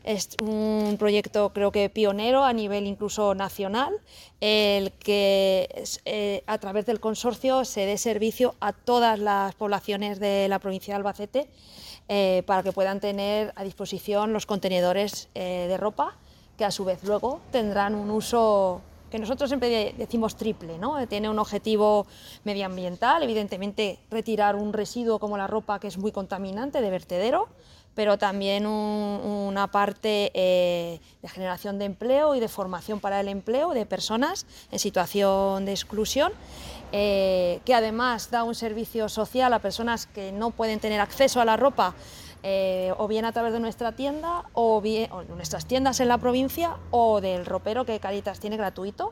Es un proyecto creo que pionero a nivel incluso nacional, el que a través del consorcio se dé servicio a todas las poblaciones de la provincia de Albacete para que puedan tener a disposición los contenedores de ropa, que a su vez luego tendrán un uso que nosotros siempre decimos triple, ¿no? Tiene un objetivo medioambiental, evidentemente retirar un residuo como la ropa, que es muy contaminante, de vertedero, pero también una parte de generación de empleo y de formación para el empleo de personas en situación de exclusión, que además da un servicio social a personas que no pueden tener acceso a la ropa, o bien a través de nuestra tienda o nuestras tiendas en la provincia, o del ropero que Cáritas tiene gratuito.